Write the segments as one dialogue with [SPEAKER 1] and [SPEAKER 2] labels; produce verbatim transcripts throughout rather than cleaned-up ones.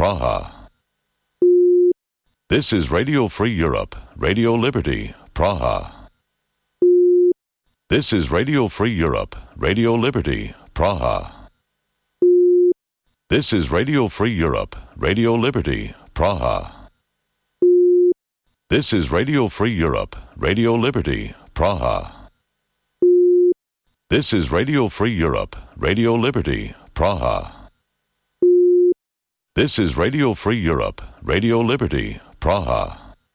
[SPEAKER 1] Praha. This is Radio Free Europe, Radio Liberty, Praha. This is Radio Free Europe, Radio Liberty, Praha. This is Radio Free Europe, Radio Liberty, Praha. This is Radio Free Europe, Radio Liberty, Praha. This is Radio Free Europe, Radio Liberty, Praha. This is Radio Free Europe, Radio Liberty, Praha.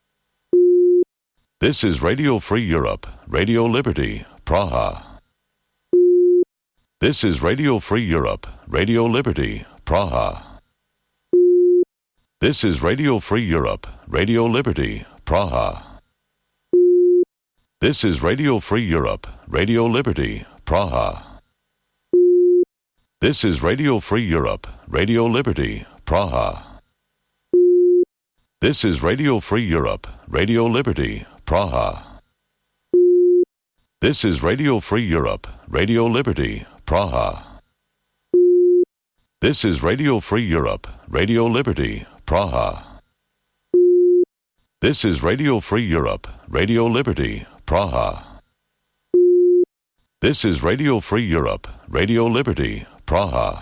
[SPEAKER 1] This is Radio Free Europe, Radio Liberty, Praha. This is Radio Free Europe, Radio Liberty, Praha. This is Radio Free Europe, Radio Liberty, Praha. This is Radio Free Europe, Radio Liberty, Praha. This is Radio Free Europe, Radio Liberty, Praha. This is Radio Free Europe, Radio Liberty, Praha. This is Radio Free Europe, Radio Liberty, Praha. This is Radio Free Europe, Radio Liberty, Praha. This is Radio Free Europe, Radio Liberty, Praha. This is Radio Free Europe, Radio Liberty, Praha.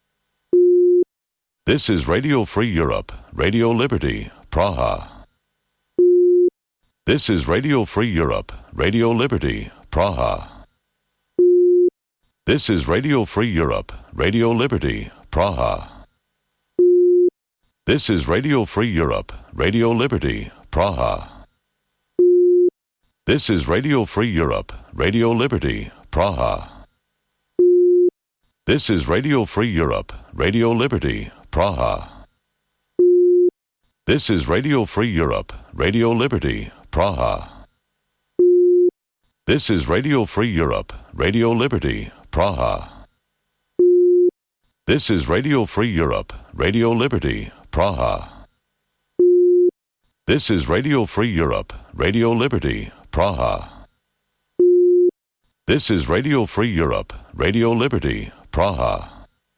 [SPEAKER 1] This is Radio Free Europe, Radio Liberty, Praha. This is Radio Free Europe, Radio Liberty, Praha. This is Radio Free Europe, Radio Liberty, Praha. This is Radio Free Europe, Radio Liberty, Praha. This is Radio Free Europe, Radio Liberty, Praha. This is Radio Free Europe, Radio Liberty, Praha. This is Radio Free Europe, Radio Liberty, Praha. This is Radio Free Europe, Radio Liberty, Praha. This is Radio Free Europe, Radio Liberty, Praha. This is Radio Free Europe, Radio Liberty, Praha. This is Radio Free Europe, Radio Liberty, Praha.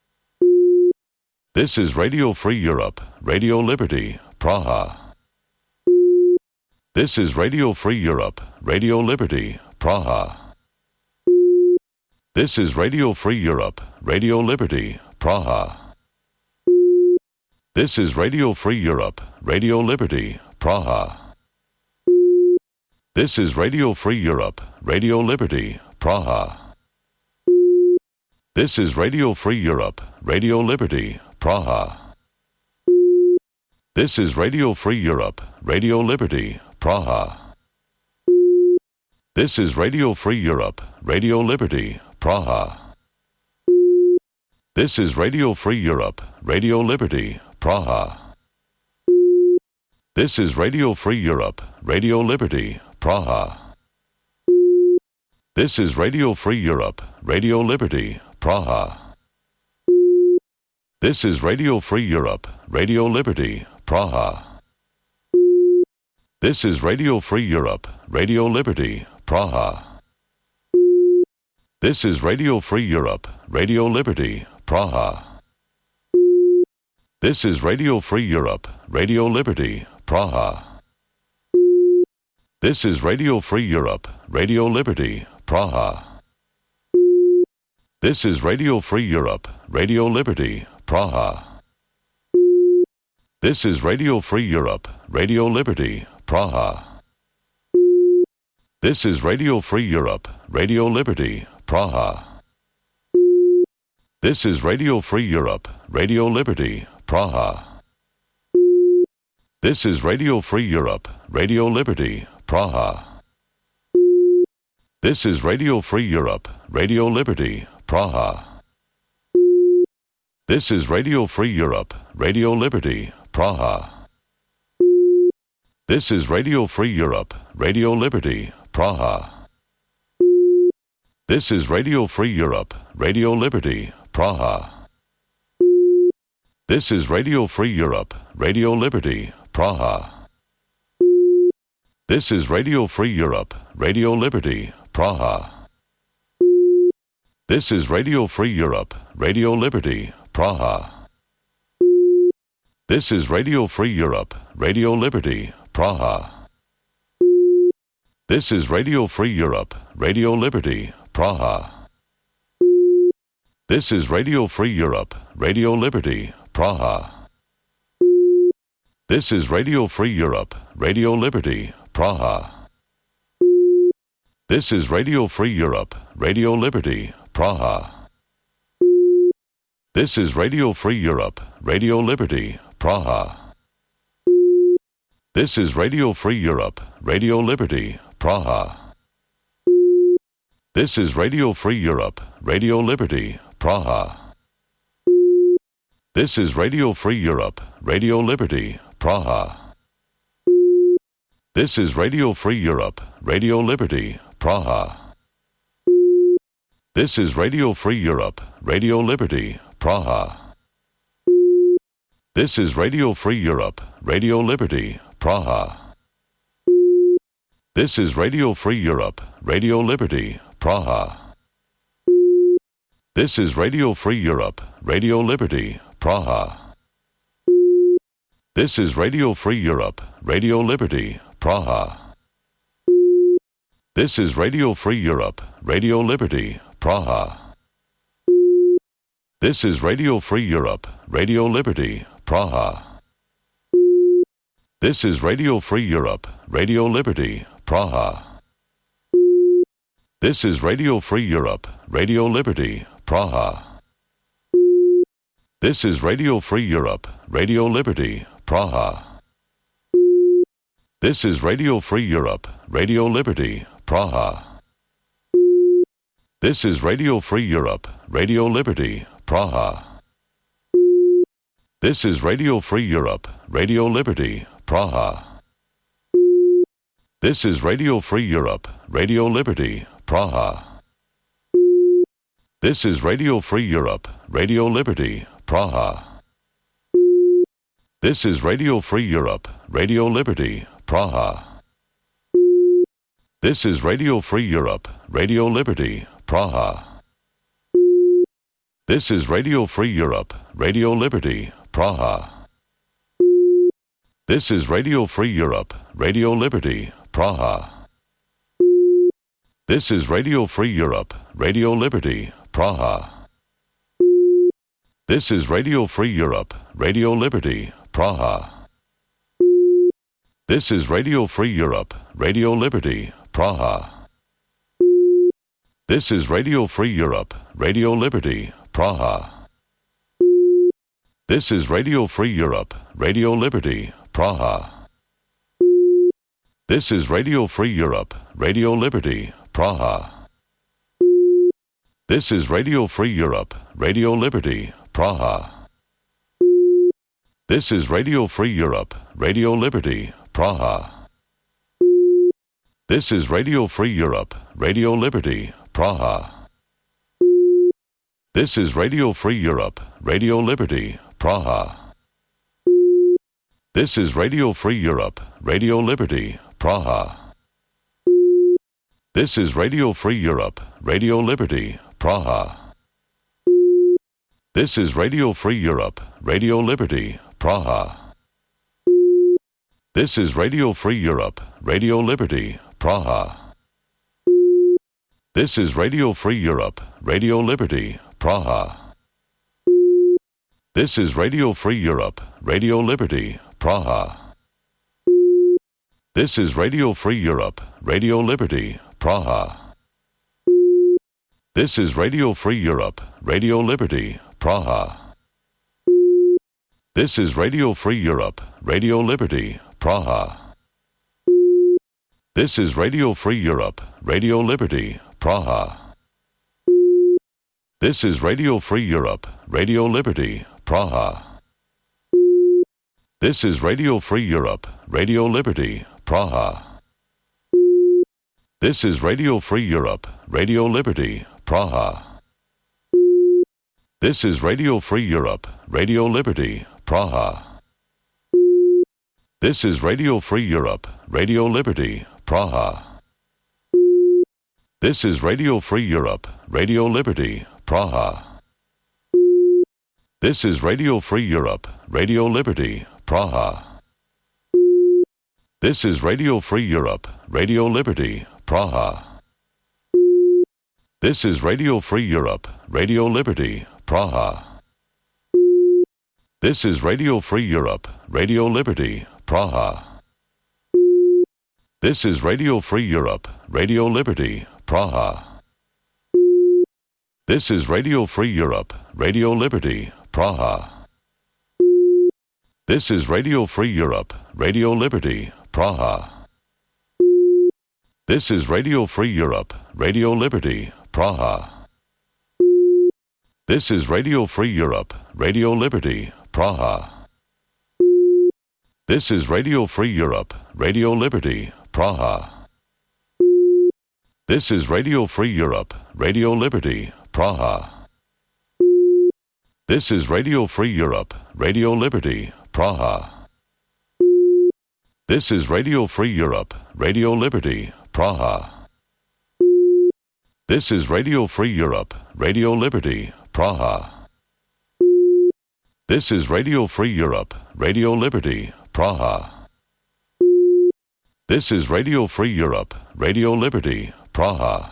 [SPEAKER 1] This is Radio Free Europe, Radio Liberty, Praha. This is Radio Free Europe, Radio Liberty, Praha. This is Radio Free Europe, Radio Liberty, Praha. This is Radio Free Europe, Radio Liberty, Praha. This is Radio Free Europe, Radio Liberty, Praha. This is Radio Free Europe, Radio Liberty, Praha. This is Radio Free Europe, Radio Liberty, Praha. This is Radio Free Europe, Radio Liberty, Praha. This is Radio Free Europe, Radio Liberty, Praha. This is Radio Free Europe, Radio Liberty, Praha. This is Radio Free Europe, Radio Liberty, Praha. This is Radio Free Europe, Radio Liberty, Praha. This is Radio Free Europe, Radio Liberty, Praha. This is Radio Free Europe, Radio Liberty, Praha. This is Radio Free Europe, Radio Liberty, Praha. This is Radio Free Europe, Radio Liberty, Praha. This is Radio Free Europe, Radio Liberty, Praha. This is Radio Free Europe, Radio Liberty, Praha. This is Radio Free Europe, Radio Liberty, Praha. This is Radio Free Europe, Radio Liberty, Praha. This is Radio Free Europe, Radio Liberty, Praha. This is Radio Free Europe, Radio Liberty, Praha. This is Radio Free Europe, Radio Liberty, Praha. This is Radio Free Europe, Radio Liberty, Praha. This is Radio Free Europe, Radio Liberty, Praha. This is Radio Free Europe, Radio Liberty, Praha. This is Radio Free Europe, Radio Liberty, Praha. This is Radio Free Europe, Radio Liberty, Praha. This is Radio Free Europe, Radio Liberty, Praha. This is Radio Free Europe, Radio Liberty, Praha. This is Radio Free Europe, Radio Liberty, Praha. This is Radio Free Europe, Radio Liberty, Praha. This is Radio Free Europe, Radio Liberty, Praha. This is Radio Free Europe, Radio Liberty, Praha. This is Radio Free Europe, Radio Liberty, Praha. This is Radio Free Europe, Radio Liberty, Praha. This is Radio Free Europe, Radio Liberty, Praha. This is Radio Free Europe, Radio Liberty, Praha. This is Radio Free Europe, Radio Liberty, Praha. This is Radio Free Europe, Radio Liberty, Praha. This is Radio Free Europe, Radio Liberty, Praha. This is Radio Free Europe, Radio Liberty, Praha. This is Radio Free Europe, Radio Liberty, Praha. This is Radio Free Europe, Radio Liberty, Praha. This is Radio Free Europe, Radio Liberty, Praha. This is Radio Free Europe, Radio Liberty, Praha. This is Radio Free Europe, Radio Liberty, Praha. This is Radio Free Europe, Radio Liberty, Praha. This is Radio Free Europe, Radio Liberty, Praha. This is Radio Free Europe, Radio Liberty, Praha. This is Radio Free Europe, Radio Liberty, Praha. This is Radio Free Europe, Radio Liberty, Praha. This is Radio Free Europe, Radio Liberty, Praha. This is Radio Free Europe, Radio Liberty, Praha. This is Radio Free Europe, Radio Liberty, Praha. This is Radio Free Europe, Radio Liberty, Praha. This is Radio Free Europe, Radio Liberty, Praha. This is Radio Free Europe, Radio Liberty, Praha. This is Radio Free Europe, Radio Liberty, Praha. This is Radio Free Europe, Radio Liberty, Praha. This is Radio Free Europe, Radio Liberty, Praha. This is Radio Free Europe, Radio Liberty, Praha. This is Radio Free Europe, Radio Liberty, Praha. This is Radio Free Europe, Radio Liberty, Praha. This is Radio Free Europe, Radio Liberty, Praha. This is Radio Free Europe, Radio Liberty, Praha. This is Radio Free Europe, Radio Liberty, Praha. This is Radio Free Europe, Radio Liberty, Praha. This is Radio Free Europe, Radio Liberty, Praha. This is Radio Free Europe, Radio Liberty, Praha. This is Radio Free Europe, Radio Liberty, Praha. This is Radio Free Europe, Radio Liberty, Praha. This is Radio Free Europe, Radio Liberty, Praha. This is Radio Free Europe, Radio Liberty, Praha. This is Radio Free Europe, Radio Liberty, Praha. This is Radio Free Europe, Radio Liberty, Praha. This is Radio Free Europe, Radio Liberty, Praha. This is Radio Free Europe, Radio Liberty, Praha. This is Radio Free Europe, Radio Liberty, Praha. This is Radio Free Europe, Radio Liberty, Praha. This is Radio Free Europe, Radio Liberty, Praha. This is Radio Free Europe, Radio Liberty, Praha. This is Radio Free Europe, Radio Liberty, Praha. This is Radio Free Europe, Radio Liberty, Praha. This is Radio Free Europe, Radio Liberty, Praha. This is Radio Free Europe, Radio Liberty, Praha. This is Radio Free Europe, Radio Liberty, Praha. This is Radio Free Europe, Radio Liberty, Praha. This is Radio Free Europe, Radio Liberty, Praha. This is Radio Free Europe, Radio Liberty, Praha. This is Radio Free Europe, Radio Liberty, Praha. This is Radio Free Europe, Radio Liberty, Praha. This is Radio Free Europe, Radio Liberty, Praha. This is Radio Free Europe, Radio Liberty, Praha. This is Radio Free Europe, Radio Liberty, Praha. This is Radio Free Europe, Radio Liberty, Praha. This is Radio Free Europe, Radio Liberty, Praha. This is Radio Free Europe, Radio Liberty, Praha. This is Radio Free Europe, Radio Liberty, Praha.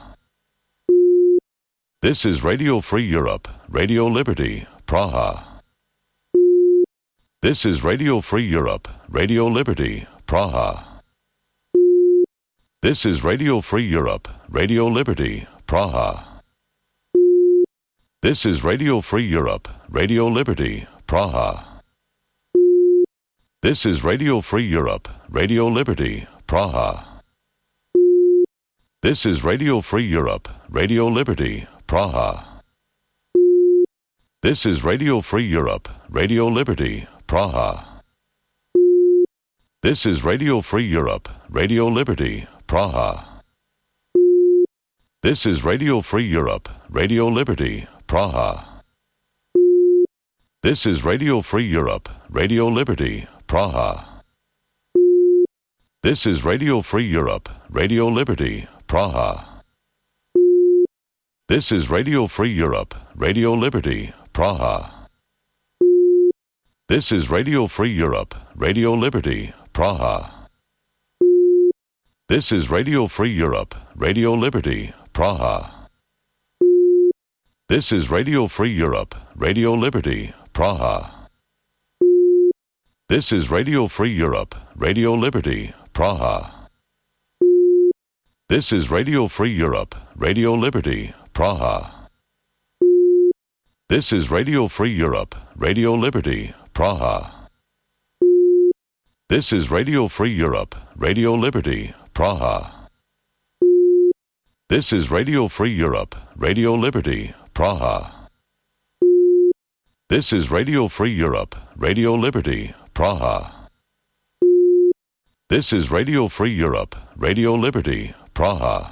[SPEAKER 1] This is Radio Free Europe, Radio Liberty, Praha. This is Radio Free Europe, Radio Liberty, Praha. This is Radio Free Europe, Radio Liberty, Praha. This is Radio Free Europe, Radio Liberty, Praha. This is Radio Free Europe, Radio Liberty, Praha. This is Radio Free Europe, Radio Liberty, Praha. This is Radio Free Europe, Radio Liberty, Praha. This is Radio Free Europe, Radio Liberty, Praha. This is Radio Free Europe, Radio Liberty, Praha. This is Radio Free Europe, Radio Liberty, Praha. This is Radio Free Europe, Radio Liberty, Praha. This is Radio Free Europe, Radio Liberty, Praha. This is Radio Free Europe, Radio Liberty, Praha. This is Radio Free Europe, Radio Liberty, Praha. This is Radio Free Europe, Radio Liberty, Praha. This is Radio Free Europe, Radio Liberty, Praha. This is Radio Free Europe, Radio Liberty, Praha. This is Radio Free Europe, Radio Liberty, Praha. This is Radio Free Europe, Radio Liberty, Praha. This is Radio Free Europe, Radio Liberty, Praha. This is Radio Free Europe, Radio Liberty, Praha. This is Radio Free Europe, Radio Liberty, Praha.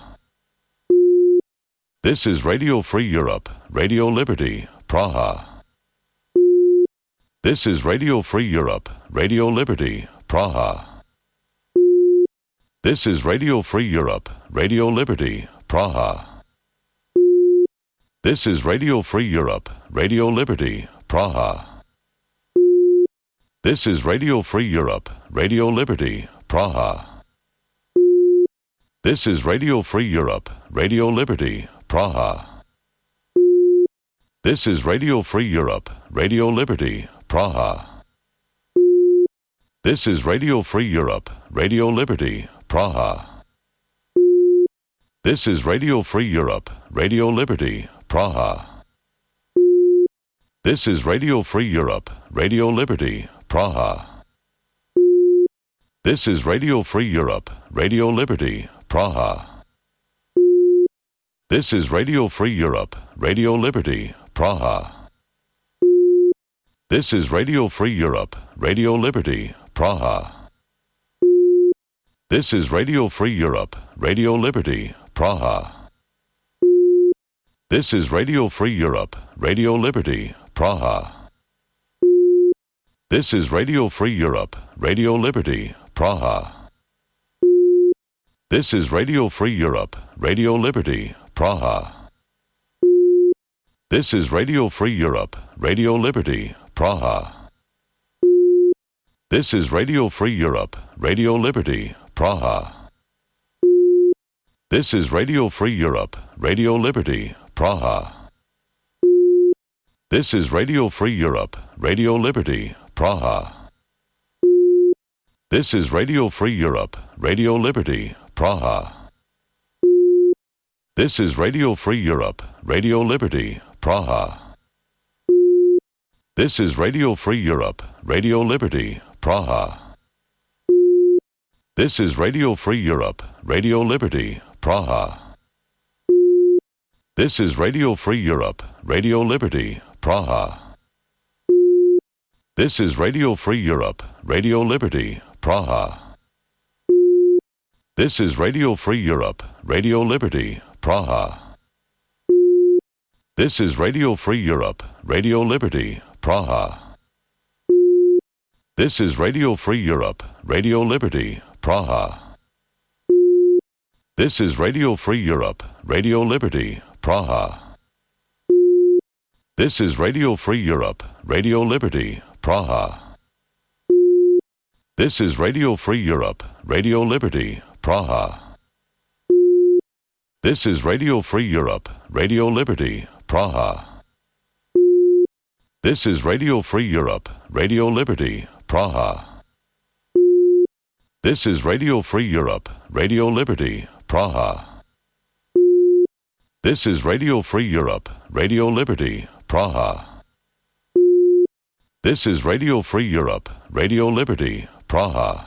[SPEAKER 1] This is Radio Free Europe, Radio Liberty, Praha. This is Radio Free Europe, Radio Liberty, Praha. This is Radio Free Europe, Radio Liberty, Praha. This is Radio Free Europe, Radio Liberty, Praha. This is Radio Free Europe, Radio Liberty, Praha. This is Radio Free Europe, Radio Liberty, Praha. This is Radio Free Europe, Radio Liberty, Praha. This is Radio Free Europe, Radio Liberty, Praha. This is Radio Free Europe, Radio Liberty, Praha. This is Radio Free Europe, Radio Liberty, Praha. This is Radio Free Europe, Radio Liberty, Praha. This is Radio Free Europe, Radio Liberty, Praha. This is Radio Free Europe, Radio Liberty, Praha. This is Radio Free Europe, Radio Liberty, Praha. This is Radio Free Europe, Radio Liberty, Praha. This is Radio Free Europe, Radio Liberty, Praha. This is Radio Free Europe, Radio Liberty, Praha. This is Radio Free Europe, Radio Liberty, Praha. This is Radio Free Europe, Radio Liberty, Praha. This is Radio Free Europe, Radio Liberty, Praha. This is Radio Free Europe, Radio Liberty, Praha. This is Radio Free Europe, Radio Liberty, Praha. This is Radio Free Europe, Radio Liberty, Praha. This is Radio Free Europe, Radio Liberty, Praha. This is Radio Free Europe, Radio Liberty, Praha. This is Radio Free Europe, Radio Liberty, Praha. This is Radio Free Europe, Radio Liberty, Praha. This is Radio Free Europe, Radio Liberty, Praha. This is Radio Free Europe, Radio Liberty, Praha. This is Radio Free Europe, Radio Liberty, Praha. This is Radio Free Europe, Radio Liberty, Praha. This is Radio Free Europe, Radio Liberty, Praha. This is Radio Free Europe, Radio Liberty, Praha. This is Radio Free Europe, Radio Liberty, Praha. This is Radio Free Europe, Radio Liberty, Praha. This is Radio Free Europe, Radio Liberty, Praha. This is Radio Free Europe, Radio Liberty, Praha. This is Radio Free Europe, Radio Liberty, Praha.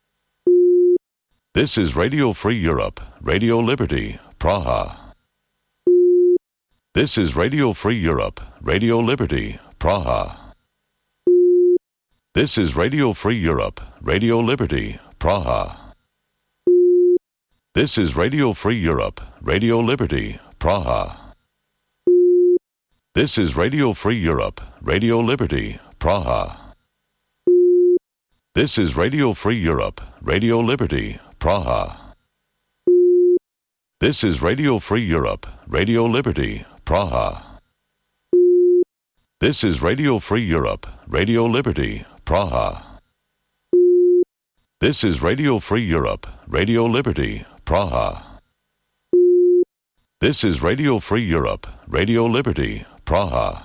[SPEAKER 1] This is Radio Free Europe, Radio Liberty, Praha. This is Radio Free Europe, Radio Liberty, Praha. This is Radio Free Europe, Radio Liberty, Praha. This is Radio Free Europe, Radio Liberty, Praha. This is Radio Free Europe, Radio Liberty, Praha. This is Radio Free Europe, Radio Liberty, Praha. This is Radio Free Europe, Radio Liberty, Praha. This is Radio Free Europe, Radio Liberty, Praha. This is Radio Free Europe, Radio Liberty, Praha. This is Radio Free Europe, Radio Liberty, Praha.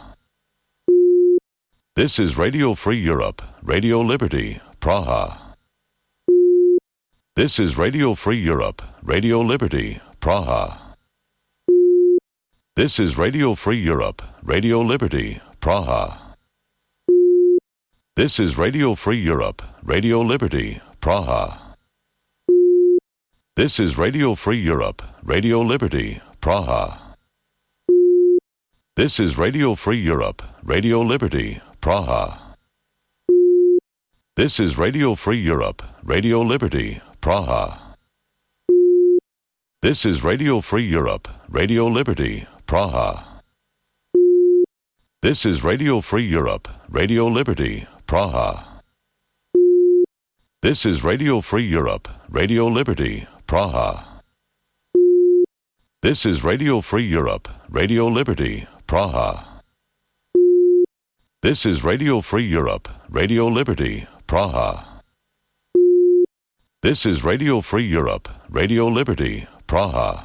[SPEAKER 1] This is Radio Free Europe, Radio Liberty, Praha. This is Radio Free Europe, Radio Liberty, Praha. This is Radio Free Europe, Radio Liberty, Praha. This is Radio Free Europe, Radio Liberty, Praha. This is Radio Free Europe, Radio Liberty, Praha. This is Radio Free Europe, Radio Liberty, Praha. This is Radio Free Europe, Radio Liberty, Praha. This is Radio Free Europe, Radio Liberty, Praha. This is Radio Free Europe, Radio Liberty, Praha. This is Radio Free Europe, Radio Liberty, Praha. This is Radio Free Europe, Radio Liberty, Praha. This is Radio Free Europe, Radio Liberty, Praha. This is Radio Free Europe, Radio Liberty, Praha.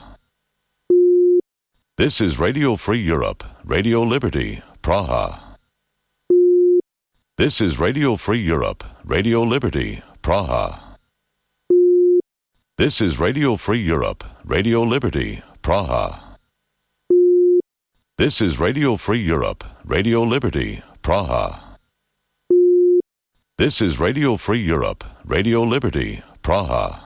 [SPEAKER 1] This is Radio Free Europe, Radio Liberty, Praha. This is Radio Free Europe, Radio Liberty, Praha. This is Radio Free Europe, Radio Liberty, Praha. This is Radio Free Europe, Radio Liberty, Praha. This is Radio Free Europe, Radio Liberty, Praha.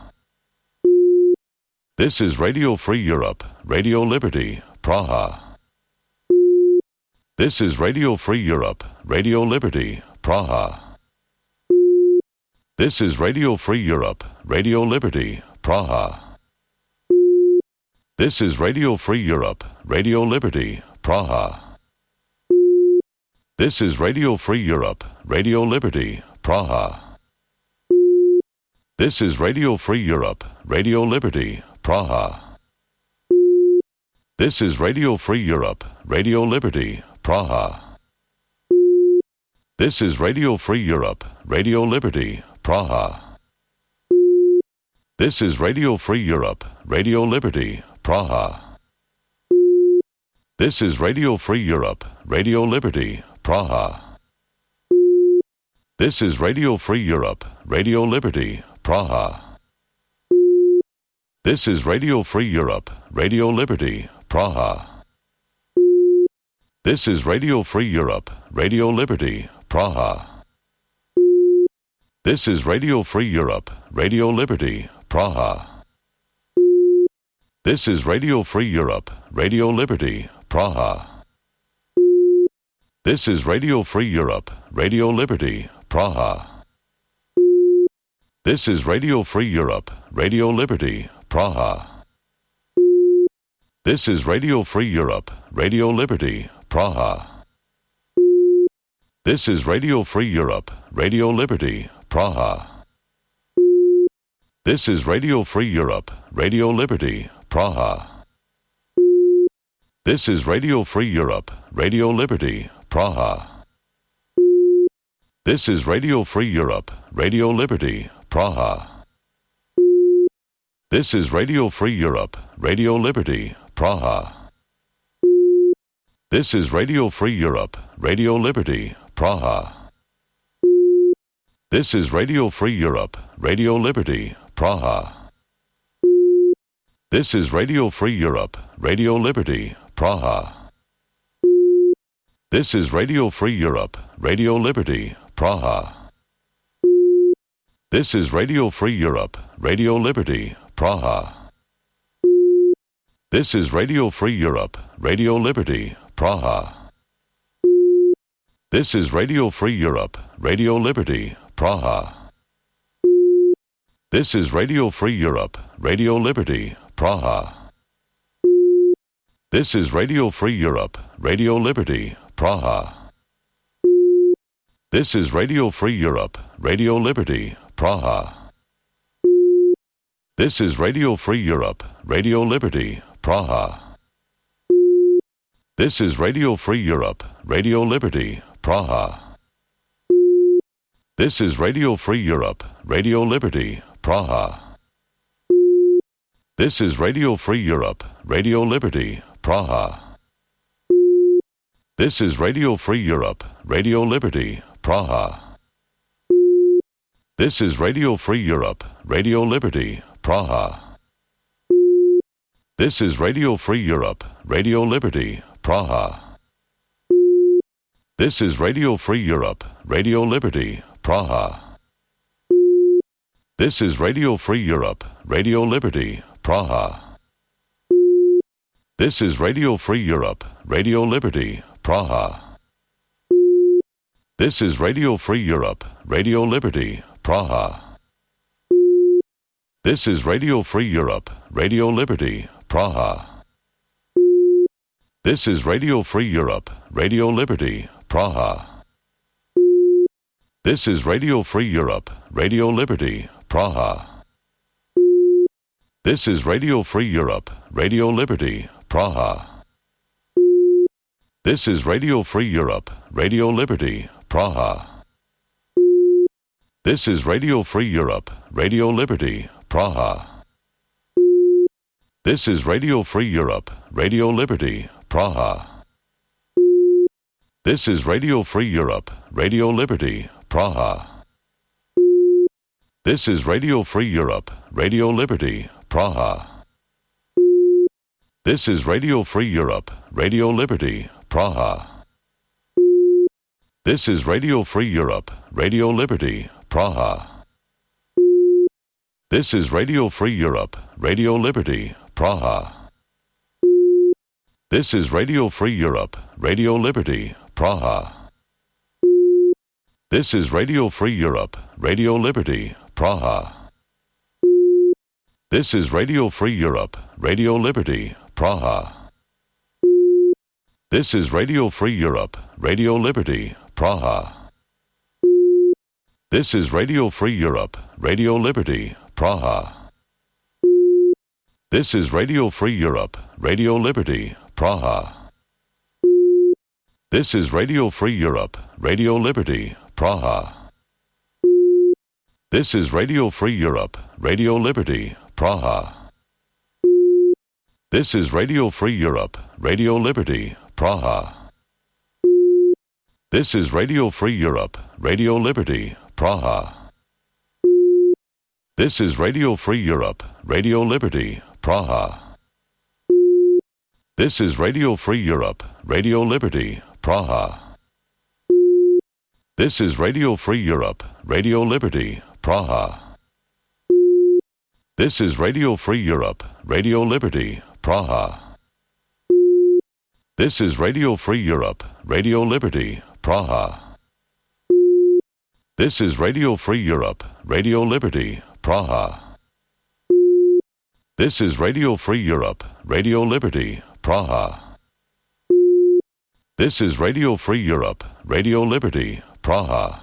[SPEAKER 1] This is Radio Free Europe, Radio Liberty, Praha. This is Radio Free Europe, Radio Liberty, Praha. This is Radio Free Europe, Radio Liberty, Praha. This is Radio Free Europe, Radio Liberty, Praha. This is Radio Free Europe, Radio Liberty, Praha. This is Radio Free Europe, Radio Liberty, Praha. This is Radio Free Europe, Radio Liberty, Praha. This is Radio Free Europe, Radio Liberty, Praha. This is Radio Free Europe, Radio Liberty, Praha. This is Radio Free Europe, Radio Liberty, Praha. This is Radio Free Europe, Radio Liberty, Praha. This is Radio Free Europe, Radio Liberty, Praha. This is Radio Free Europe, Radio Liberty, Praha. This is Radio Free Europe, Radio Liberty, Praha. This is Radio Free Europe, Radio Liberty, Praha. This is Radio Free Europe, Radio Liberty, Praha. This is Radio Free Europe, Radio Liberty, Praha. This is Radio Free Europe, Radio Liberty, Praha. This is Radio Free Europe, Radio Liberty, Praha. This is Radio Free Europe, Radio Liberty, Praha. This is Radio Free Europe, Radio Liberty, Praha. This is Radio Free Europe, Radio Liberty, Praha. This is Radio Free Europe, Radio Liberty, Praha. This is Radio Free Europe, Radio Liberty, Praha. This is Radio Free Europe, Radio Liberty, Praha. This is Radio Free Europe, Radio Liberty, Praha. This is Radio Free Europe, Radio Liberty, Praha. This is Radio Free Europe, Radio Liberty, Praha. This is Radio Free Europe, Radio Liberty, Praha. This is Radio Free Europe, Radio Liberty, Praha. This is Radio Free Europe, Radio Liberty, Praha. This is Radio Free Europe, Radio Liberty, Praha. This is Radio Free Europe, Radio Liberty, Praha. This is Radio Free Europe, Radio Liberty, Praha. This is Radio Free Europe, Radio Liberty, Praha. This is Radio Free Europe, Radio Liberty, Praha. This is Radio Free Europe, Radio Liberty, Praha. This is Radio Free Europe, Radio Liberty, Praha. This is Radio Free Europe, Radio Liberty, Praha. This is Radio Free Europe, Radio Liberty, Praha. This is Radio Free Europe, Radio Liberty, Praha. This is Radio Free Europe, Radio Liberty, Praha. This is Radio Free Europe, Radio Liberty, Praha. This is Radio Free Europe, Radio Liberty, Praha. This is Radio Free Europe, Radio Liberty, Praha. This is Radio Free Europe, Radio Liberty, Praha. This is Radio Free Europe, Radio Liberty, Praha. This is Radio Free Europe, Radio Liberty, Praha. This is Radio Free Europe, Radio Liberty, Praha. This is Radio Free Europe, Radio Liberty, Praha. This is Radio Free Europe, Radio Liberty, Praha. This is Radio Free Europe, Radio Liberty, Praha. This is Radio Free Europe, Radio Liberty, Praha. This is Radio Free Europe, Radio Liberty, Praha. This is Radio Free Europe, Radio Liberty, Praha. This is Radio Free Europe, Radio Liberty, Praha. This is Radio Free Europe, Radio Liberty, Praha. This is Radio Free Europe, Radio Liberty, Praha. This is Radio Free Europe, Radio Liberty, Praha. This is Radio Free Europe, Radio Liberty, Praha. This is Radio Free Europe, Radio Liberty, Praha. This is Radio Free Europe, Radio Liberty, Praha. This is Radio Free Europe, Radio Liberty, Praha. This is Radio Free Europe, Radio Liberty, Praha. This is Radio Free Europe, Radio Liberty, Praha. This is Radio Free Europe, Radio Liberty, Praha. This is Radio Free Europe, Radio Liberty, Praha. This is Radio Free Europe, Radio Liberty, Praha. This is Radio Free Europe, Radio Liberty, Praha. This is Radio Free Europe, Radio Liberty, Praha. This is Radio Free Europe, Radio Liberty, Praha. This is Radio Free Europe, Radio Liberty, Praha. This is Radio Free Europe, Radio Liberty, Praha. This is Radio Free Europe, Radio Liberty, Praha.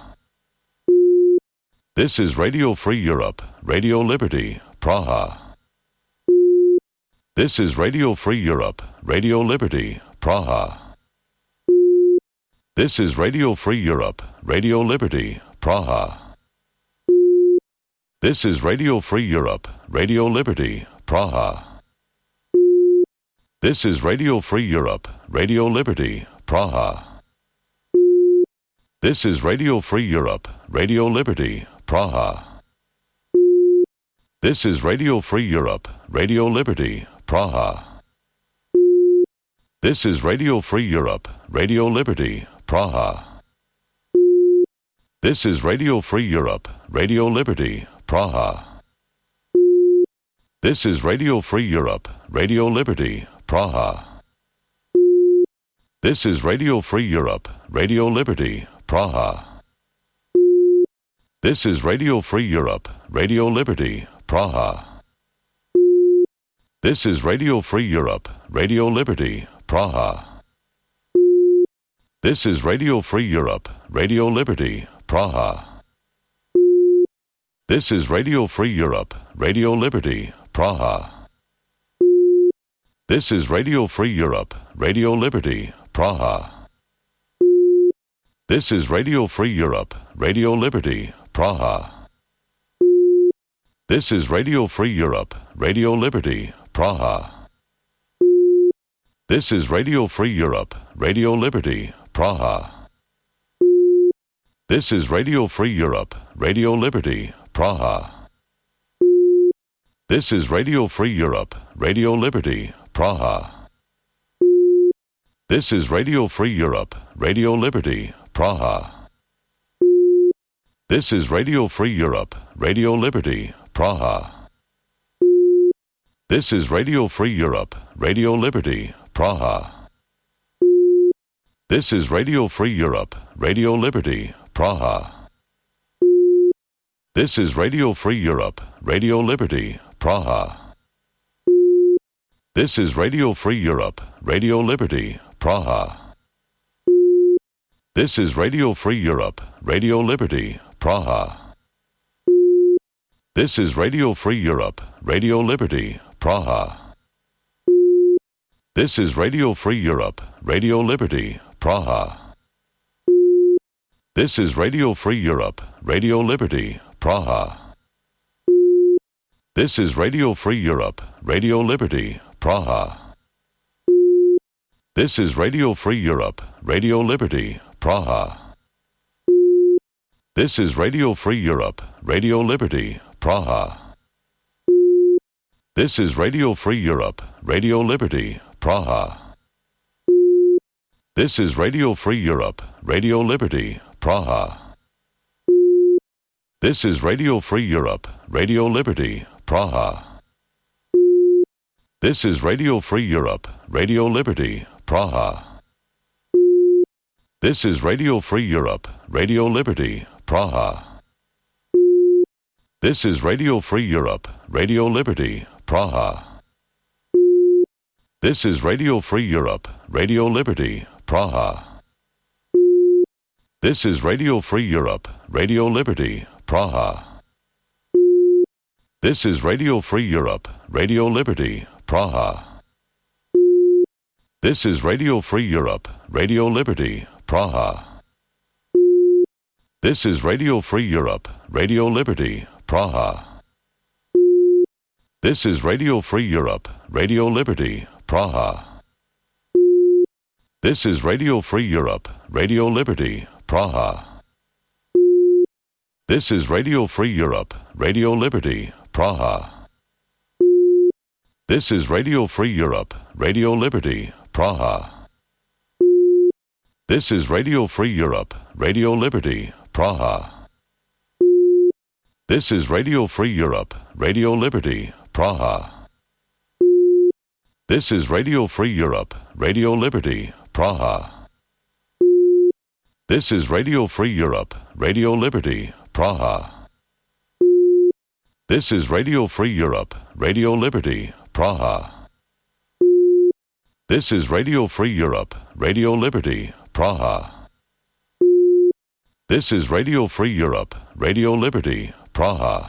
[SPEAKER 1] This is Radio Free Europe, Radio Liberty, Praha. This is Radio Free Europe, Radio Liberty, Praha. This is Radio Free Europe, Radio Liberty, Praha. This is Radio Free Europe, Radio Liberty, Praha. This is Radio Free Europe, Radio Liberty, Praha. This is Radio Free Europe, Radio Liberty, Praha. This is Radio Free Europe, Radio Liberty, Praha. This is Radio Free Europe, Radio Liberty, Praha. This is Radio Free Europe, Radio Liberty, Praha. This is Radio Free Europe, Radio Liberty, Praha. This is Radio Free Europe, Radio Liberty, Praha. This is Radio Free Europe, Radio Liberty, Praha. This is Radio Free Europe, Radio Liberty, Praha. This is Radio Free Europe, Radio Liberty, Praha. This is Radio Free Europe, Radio Liberty, Praha. This is Radio Free Europe, Radio Liberty, Praha. This is Radio Free Europe, Radio Liberty, Praha. This is Radio Free Europe, Radio Liberty, Praha. This is Radio Free Europe, Radio Liberty, Praha. This is Radio Free Europe, Radio Liberty, Praha. This is Radio Free Europe, Radio Liberty, Praha. This is Radio Free Europe, Radio Liberty, Praha. This is Radio Free Europe, Radio Liberty, Praha. This is Radio Free Europe, Radio Liberty, Praha. This is Radio Free Europe, Radio Liberty, Praha. This is Radio Free Europe, Radio Liberty, Praha. This is Radio Free Europe, Radio Liberty, Praha. This is Radio Free Europe, Radio Liberty, Praha. This is Radio Free Europe, Radio Liberty, Praha. This is Radio Free Europe, Radio Liberty, Praha. This is Radio Free Europe, Radio Liberty, Praha. This is Radio Free Europe, Radio Liberty, Praha. This is Radio Free Europe, Radio Liberty, Praha. This is Radio Free Europe, Radio Liberty, Praha. This is Radio Free Europe, Radio Liberty, Praha. This is Radio Free Europe, Radio Liberty, Praha. This is Radio Free Europe, Radio Liberty, Praha. This is Radio Free Europe, Radio Liberty, Praha. This is Radio Free Europe, Radio Liberty, Praha. This is Radio Free Europe, Radio Liberty, Praha. This is Radio Free Europe, Radio Liberty, Praha. This is Radio Free Europe, Radio Liberty, Praha. This is Radio Free Europe, Radio Liberty, Praha. This is Radio Free Europe, Radio Liberty, Praha. This is Radio Free Europe, Radio Liberty, Praha. This is Radio Free Europe, Radio Liberty, Praha. This is Radio Free Europe, Radio Liberty, Praha. This is Radio Free Europe, Radio Liberty, Praha. This is Radio Free Europe, Radio Liberty, Praha. This is Radio Free Europe, Radio Liberty, Praha. This is Radio Free Europe, Radio Liberty, Praha. This is Radio Free Europe, Radio Liberty, Praha. This is Radio Free Europe, Radio Liberty, Praha. This is Radio Free Europe, Radio Liberty, Praha. This is Radio Free Europe, Radio Liberty, Praha. This is Radio Free Europe, Radio Liberty, Praha.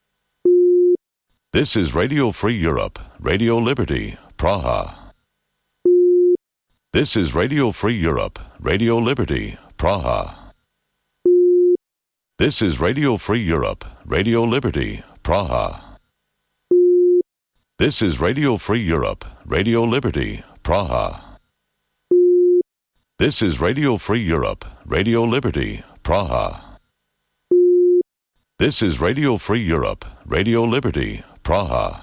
[SPEAKER 1] This is Radio Free Europe, Radio Liberty, Praha. This is Radio Free Europe, Radio Liberty, Praha. This is Radio Free Europe, Radio Liberty, Praha. This is Radio Free Europe, Radio Liberty, Praha. This is Radio Free Europe, Radio Liberty, Praha. This is Radio Free Europe, Radio Liberty, Praha.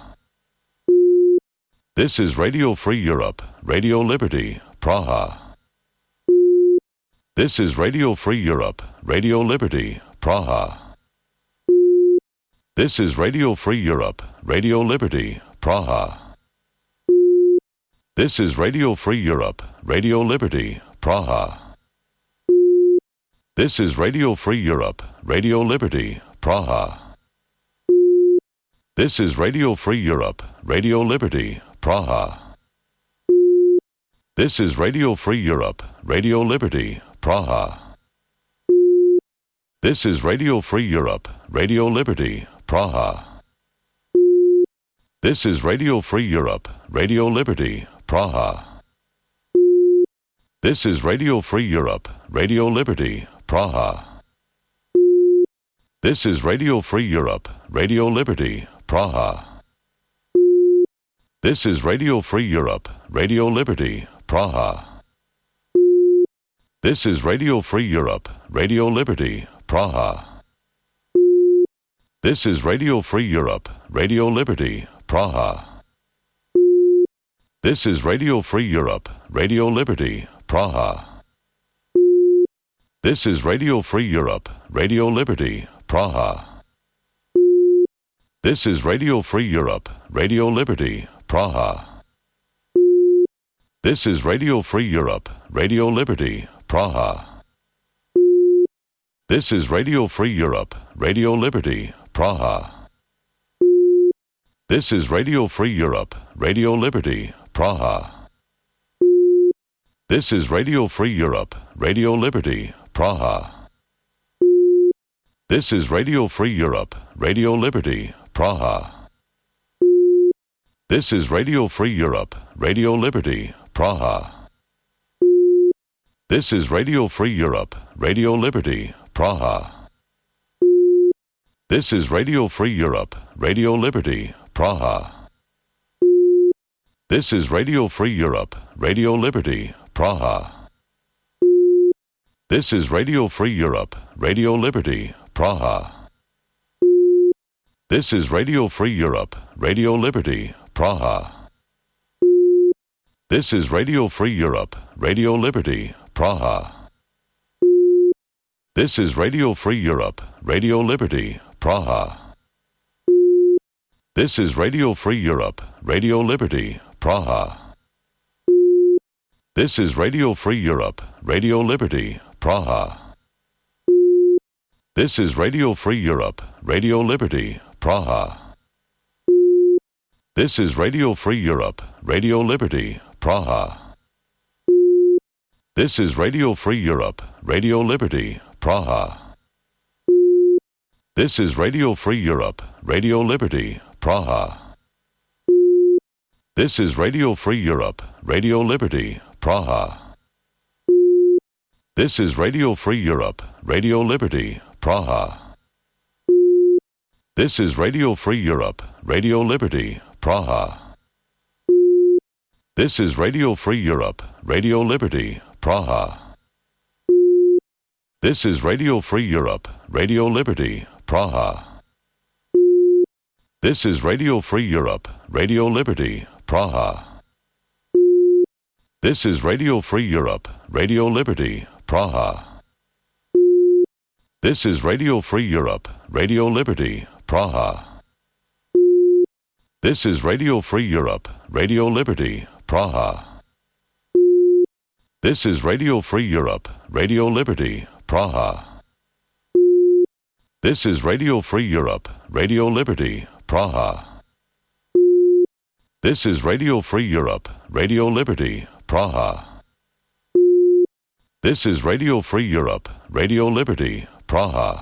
[SPEAKER 1] This is Radio Free Europe, Radio Liberty, Praha. This is Radio Free Europe, Radio Liberty, Praha. This is Radio Free Europe, Radio Liberty, Praha. This is Radio Free Europe, Radio Liberty, Praha. This is Radio Free Europe, Radio Liberty, Praha. This is Radio Free Europe, Radio Liberty, Praha. This is Radio Free Europe, Radio Liberty, Praha. This is Radio Free Europe, Radio Liberty, Praha. This is Radio Free Europe, Radio Liberty, Praha. This is Radio Free Europe, Radio Liberty, Praha. This is Radio Free Europe, Radio Liberty, Praha. This is Radio Free Europe, Radio Liberty, Praha. This is Radio Free Europe, Radio Liberty, Praha. This is Radio Free Europe, Radio Liberty, Praha. This is Radio Free Europe, Radio Liberty, Praha. This is Radio Free Europe, Radio Liberty, Praha. This is Radio Free Europe, Radio Liberty, Praha. This is Radio Free Europe, Radio Liberty, Praha. This is Radio Free Europe, Radio Liberty, Praha. This is Radio Free Europe, Radio Liberty, Praha. This is Radio Free Europe, Radio Liberty, Praha. This is Radio Free Europe, Radio Liberty, Praha. This is Radio Free Europe, Radio Liberty, Praha. This is Radio Free Europe, Radio Liberty, Praha. This is Radio Free Europe, Radio Liberty, Praha. This is Radio Free Europe, Radio Liberty, Praha. This is Radio Free Europe, Radio Liberty, Praha. This is Radio Free Europe, Radio Liberty, Praha. This is Radio Free Europe, Radio Liberty, Praha. This is Radio Free Europe, Radio Liberty, Praha. This is Radio Free Europe, Radio Liberty, Praha. This is Radio Free Europe, Radio Liberty, Praha. This is Radio Free Europe, Radio Liberty, Praha. This is Radio Free Europe, Radio Liberty, Praha. This is Radio Free Europe, Radio Liberty, Praha. This is Radio Free Europe, Radio Liberty, Praha. This is Radio Free Europe, Radio Liberty, Praha. This is Radio Free Europe, Radio Liberty, Praha. This is Radio Free Europe, Radio Liberty, Praha. This is Radio Free Europe, Radio Liberty, Praha. This is Radio Free Europe, Radio Liberty, Praha. This is Radio Free Europe, Radio Liberty, Praha. This is Radio Free Europe, Radio Liberty, Praha. This is Radio Free Europe, Radio Liberty, Praha. This is Radio Free Europe, Radio Liberty, Praha. This is Radio Free Europe, Radio Liberty, Praha. This is Radio Free Europe, Radio Liberty, Praha. This is Radio Free Europe, Radio Liberty, Praha. This is Radio Free Europe, Radio Liberty, Praha.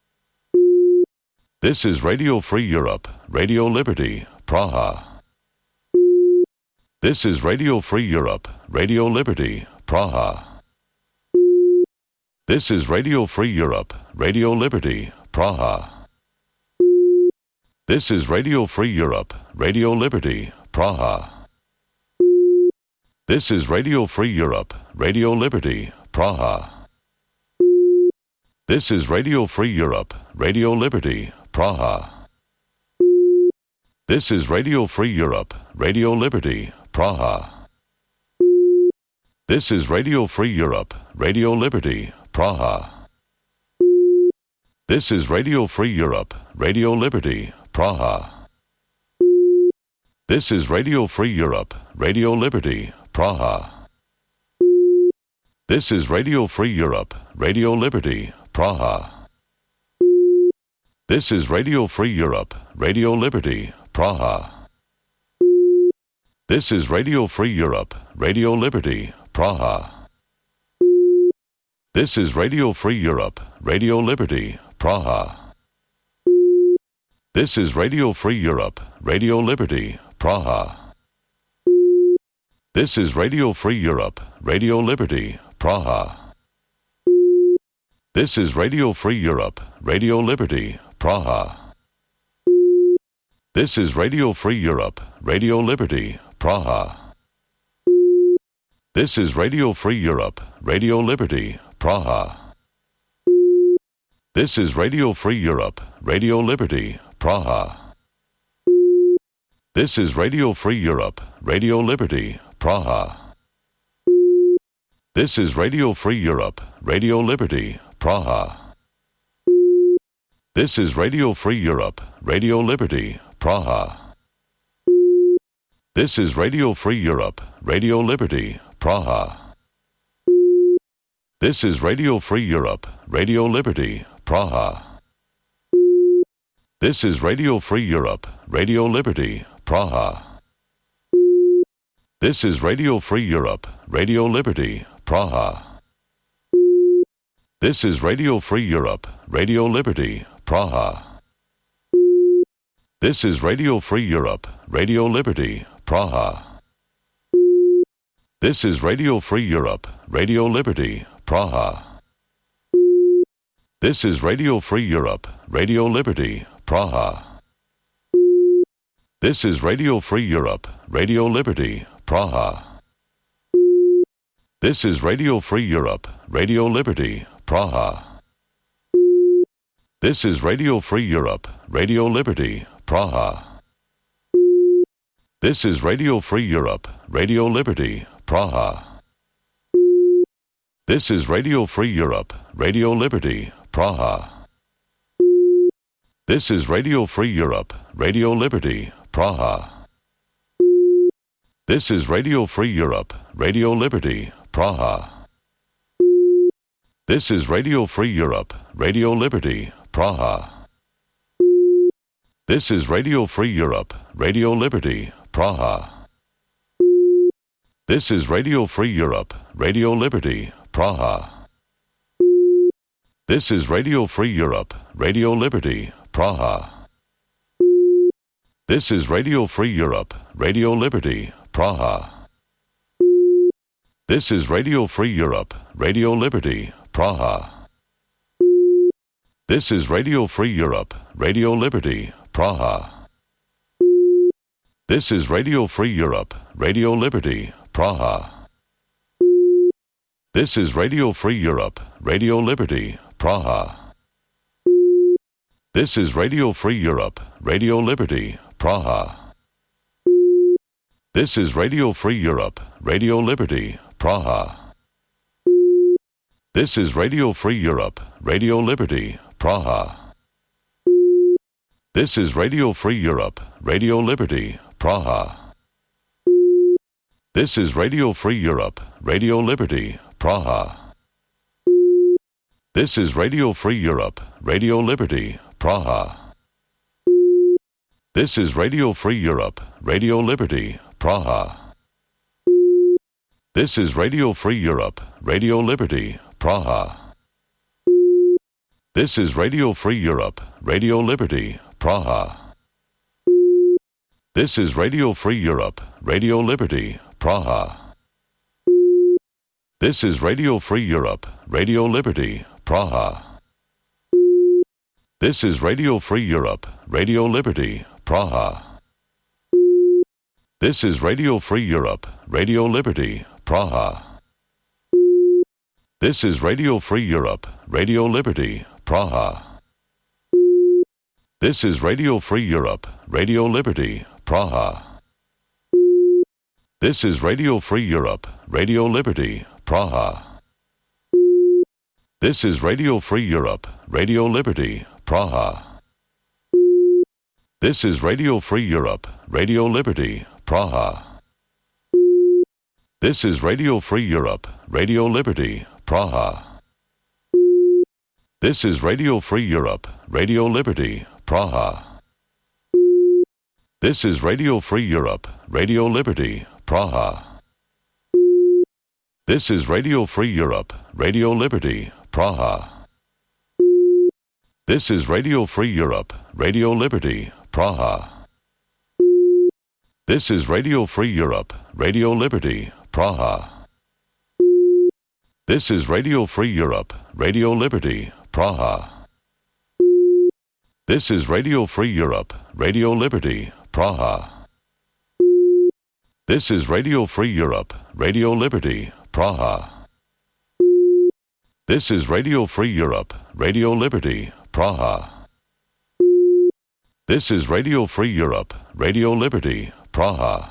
[SPEAKER 1] This is Radio Free Europe, Radio Liberty, Praha. This is Radio Free Europe, Radio Liberty, Praha. This is Radio Free Europe, Radio Liberty, Praha. This is Radio Free Europe, Radio Liberty, Praha. This is Radio Free Europe, Radio Liberty, Praha. This is Radio Free Europe, Radio Liberty, Praha. This is Radio Free Europe, Radio Liberty, Praha. This is Radio Free Europe, Radio Liberty, Praha. This is Radio Free Europe, Radio Liberty, Praha. This is Radio Free Europe, Radio Liberty, Praha. This is Radio Free Europe, Radio Liberty, Praha. This is Radio Free Europe, Radio Liberty, Praha. This is Radio Free Europe, Radio Liberty, Praha. This is Radio Free Europe, Radio Liberty, Praha. This is Radio Free Europe, Radio Liberty, Praha. This is Radio Free Europe, Radio Liberty, Praha. This is Radio Free Europe, Radio Liberty, Praha. This is Radio Free Europe, Radio Liberty, Praha. This is Radio Free Europe, Radio Liberty, Praha. This is Radio Free Europe, Radio Liberty, Praha. This is Radio Free Europe, Radio Liberty, Praha. This is Radio Free Europe, Radio Liberty, Praha. This is Radio Free Europe, Radio Liberty, Praha. This is Radio Free Europe, Radio Liberty, Praha. This is Radio Free Europe, Radio Liberty, Praha. This is Radio Free Europe, Radio Liberty, Praha. This is Radio Free Europe, Radio Liberty, Praha. This is Radio Free Europe, Radio Liberty, Praha. This is Radio Free Europe, Radio Liberty, Praha. This is Radio Free Europe, Radio Liberty, Praha. This is Radio Free Europe, Radio Liberty, Praha. This is Radio Free Europe, Radio Liberty, Praha. This is Radio Free Europe, Radio Liberty, Praha. This is Radio Free Europe, Radio Liberty, Praha. This is Radio Free Europe, Radio Liberty, Praha. This is Radio Free Europe, Radio Liberty, Praha. This is Radio Free Europe, Radio Liberty, Praha. This is Radio Free Europe, Radio Liberty, Praha. This is Radio Free Europe, Radio Liberty, Praha. This is Radio Free Europe, Radio Liberty, Praha. This is Radio Free Europe, Radio Liberty, Praha. This is Radio Free Europe, Radio Liberty, Praha. This is Radio Free Europe, Radio Liberty, Praha. This is Radio Free Europe, Radio Liberty, Praha. This is Radio Free Europe, Radio Liberty, Praha. This is Radio Free Europe, Radio Liberty, Praha. This is Radio Free Europe, Radio Liberty, Praha. This is Radio Free Europe, Radio Liberty, Praha. This is Radio Free Europe, Radio Liberty, Praha. This is Radio Free Europe, Radio Liberty, Praha. This is Radio Free Europe, Radio Liberty, Praha. This is Radio Free Europe, Radio Liberty, Praha. This is Radio Free Europe, Radio Liberty, Praha. This is Radio Free Europe, Radio Liberty, Praha. This is Radio Free Europe, Radio Liberty, Praha. This is Radio Free Europe, Radio Liberty, Praha. This is Radio Free Europe, Radio Liberty, Praha. This is Radio Free Europe, Radio Liberty, Praha. This is Radio Free Europe, Radio Liberty, Praha. This is Radio Free Europe, Radio Liberty, Praha. This is Radio Free Europe, Radio Liberty, Praha. This is Radio Free Europe, Radio Liberty, Praha. This is Radio Free Europe, Radio Liberty, Praha. This is Radio Free Europe, Radio Liberty, Praha. This is Radio Free Europe, Radio Liberty, Praha. This is Radio Free Europe, Radio Liberty, Praha. This is Radio Free Europe, Radio Liberty, Praha. This is Radio Free Europe, Radio Liberty, Praha. This is Radio Free Europe, Radio Liberty, Praha. This is Radio Free Europe, Radio Liberty, Praha. This is Radio Free Europe, Radio Liberty, Praha. This is Radio Free Europe, Radio Liberty, Praha. This is Radio Free Europe, Radio Liberty, Praha. This is Radio Free Europe, Radio Liberty, Praha. This is Radio Free Europe, Radio Liberty, Praha. This is Radio Free Europe, Radio Liberty, Praha.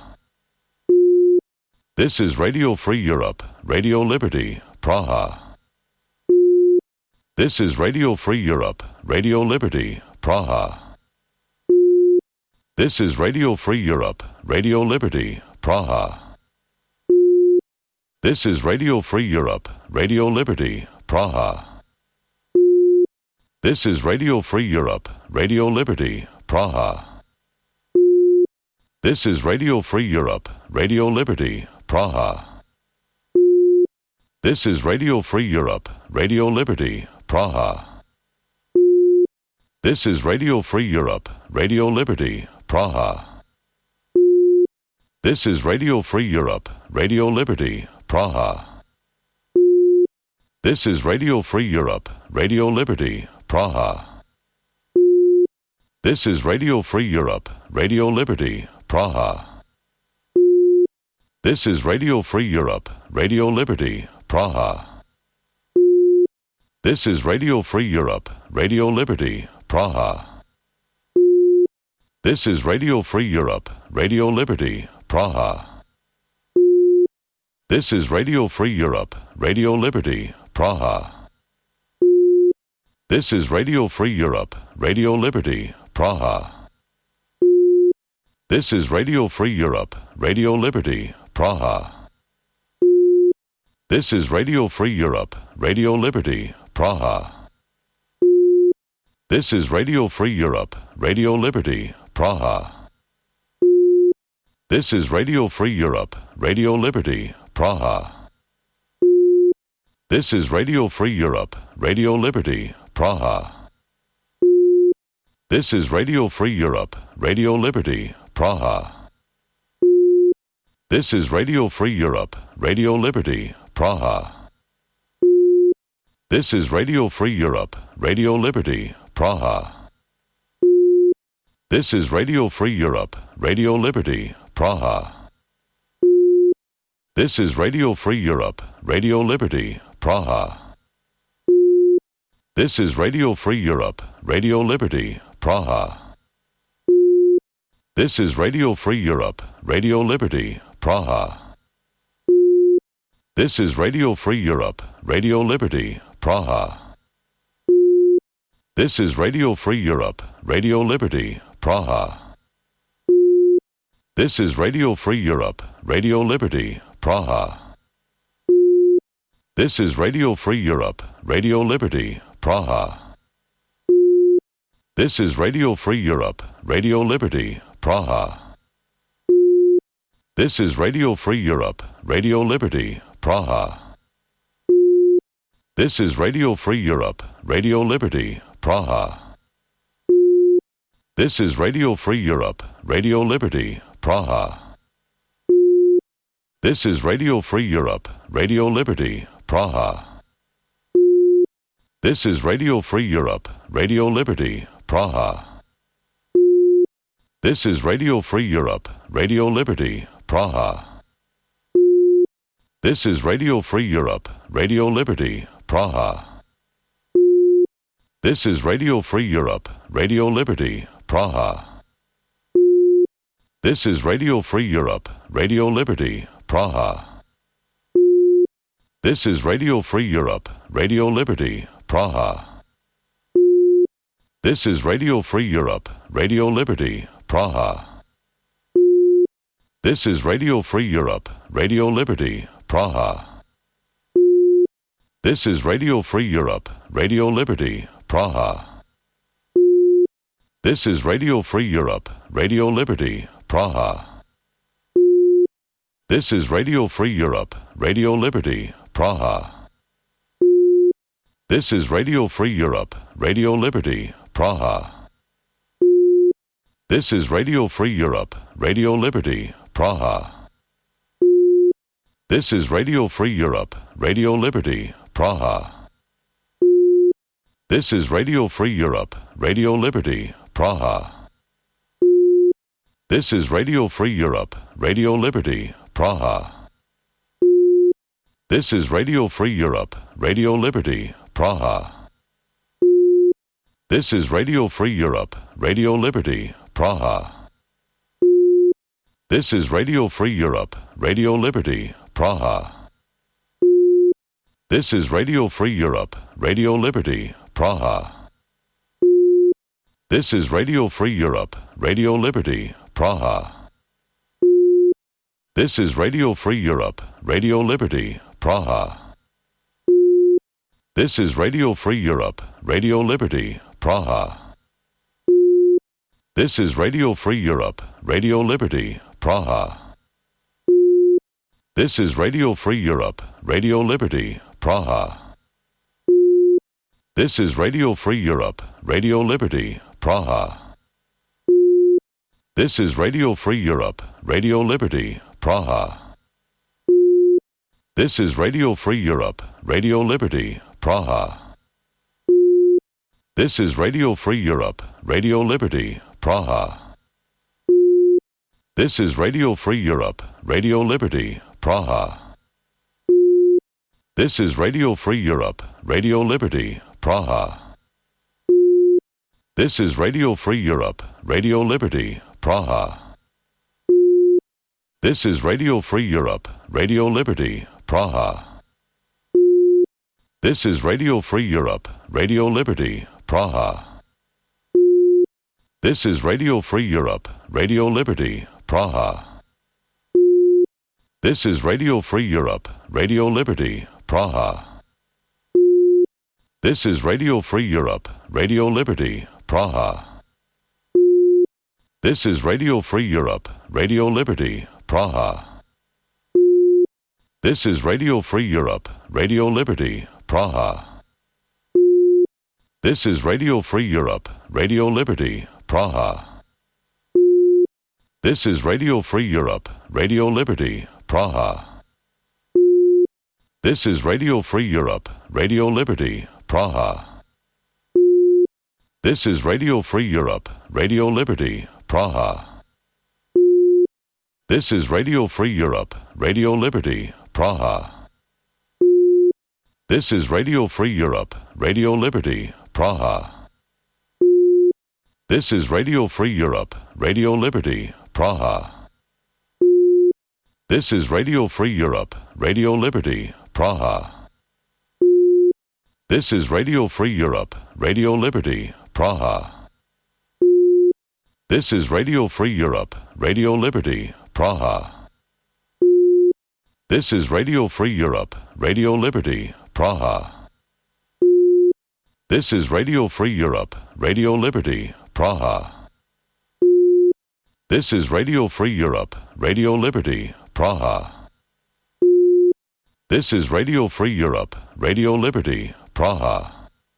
[SPEAKER 1] This is Radio Free Europe, Radio Liberty, Praha. This is Radio Free Europe, Radio Liberty, Praha. This is Radio Free Europe, Radio Liberty, Praha. This is Radio Free Europe, Radio Liberty, Praha. This is Radio Free Europe, Radio Liberty, Praha. This is Radio Free Europe, Radio Liberty, Praha. This is Radio Free Europe, Radio Liberty, Praha. This is Radio Free Europe, Radio Liberty, Praha. This is Radio Free Europe, Radio Liberty, Praha. This is Radio Free Europe, Radio Liberty, Praha. This is Radio Free Europe, Radio Liberty, Praha. This is Radio Free Europe, Radio Liberty, Praha. This is Radio Free Europe, Radio Liberty, Praha. This is Radio Free Europe, Radio Liberty, Praha. This is Radio Free Europe, Radio Liberty, Praha. This is Radio Free Europe, Radio Liberty, Praha. This is Radio Free Europe, Radio Liberty, Praha. This is Radio Free Europe, Radio Liberty, Praha. This is Radio Free Europe, Radio Liberty, Praha. This is Radio Free Europe, Radio Liberty, Praha. This is Radio Free Europe, Radio Liberty, Praha. This is Radio Free Europe, Radio Liberty, Praha. This is Radio Free Europe, Radio Liberty, Praha. This is Radio Free Europe, Radio Liberty, Praha. This is Radio Free Europe, Radio Liberty, Praha. This is Radio Free Europe, Radio Liberty, Praha. This is Radio Free Europe, Radio Liberty, Praha. This is Radio Free Europe, Radio Liberty, Praha. This is Radio Free Europe, Radio Liberty, Praha. This is Radio Free Europe, Radio Liberty, Praha. This is Radio Free Europe, Radio Liberty, Praha. This is Radio Free Europe, Radio Liberty, Praha. This is Radio Free Europe, Radio Liberty, Praha. This is Radio Free Europe, Radio Liberty, Praha. This is Radio Free Europe, Radio Liberty, Praha. This is Radio Free Europe, Radio Liberty, Praha. This is Radio Free Europe, Radio Liberty, Praha. This is Radio Free Europe, Radio Liberty, Praha. This is Radio Free Europe, Radio Liberty, Praha. This is Radio Free Europe, Radio Liberty, Praha. This is Radio Free Europe, Radio Liberty, Praha. This is Radio Free Europe, Radio Liberty, Praha. This is Radio Free Europe, Radio Liberty, Praha. This is Radio Free Europe, Radio Liberty, Praha. This is Radio Free Europe, Radio Liberty, Praha. This is Radio Free Europe, Radio Liberty, Praha. This is Radio Free Europe, Radio Liberty, Praha. This is Radio Free Europe, Radio Liberty, Praha. This is Radio Free Europe, Radio Liberty, Praha. This is Radio Free Europe, Radio Liberty, Praha. This is Radio Free Europe, Radio Liberty, Praha. This is Radio Free Europe, Radio Liberty, Praha. This is Radio Free Europe, Radio Liberty, Praha. This is Radio Free Europe, Radio Liberty, Praha. This is Radio Free Europe, Radio Liberty, Praha. This is Radio Free Europe, Radio Liberty, Praha. This is Radio Free Europe, Radio Liberty, Praha. This is Radio Free Europe, Radio Liberty, Praha. This is Radio Free Europe, Radio Liberty, Praha. This is Radio Free Europe, Radio Liberty, Praha. This is Radio Free Europe, Radio Liberty, Praha. This is Radio Free Europe, Radio Liberty, Praha. This is Radio Free Europe, Radio Liberty, Praha. This is Radio Free Europe, Radio Liberty, Praha. This is Radio Free Europe, Radio Liberty, Praha. This is Radio Free Europe, Radio Liberty, Praha. This is Radio Free Europe, Radio Liberty, Praha. This is Radio Free Europe, Radio Liberty, Praha. This is Radio Free Europe, Radio Liberty, Praha. This is Radio Free Europe, Radio Liberty, Praha. This is Radio Free Europe, Radio Liberty, Praha. This is Radio Free Europe, Radio Liberty, Praha. This is Radio Free Europe, Radio Liberty, Praha. This is Radio Free Europe, Radio Liberty, Praha. This is Radio Free Europe, Radio Liberty, Praha. This is Radio Free Europe, Radio Liberty, Praha. This is Radio Free Europe, Radio Liberty, Praha. This is Radio Free Europe, Radio Liberty, Praha. This is Radio Free Europe, Radio Liberty, Praha. This is Radio Free Europe, Radio Liberty, Praha. This is Radio Free Europe, Radio Liberty, Praha. This is Radio Free Europe, Radio Liberty, Praha. This is Radio Free Europe, Radio Liberty, Praha. This is Radio Free Europe, Radio Liberty, Praha. This is Radio Free Europe, Radio Liberty, Praha. This is Radio Free Europe, Radio Liberty, Praha. This is Radio Free Europe, Radio Liberty, Praha. This is Radio Free Europe, Radio Liberty, Praha. This is Radio Free Europe, Radio Liberty, Praha. This is Radio Free Europe, Radio Liberty, Praha.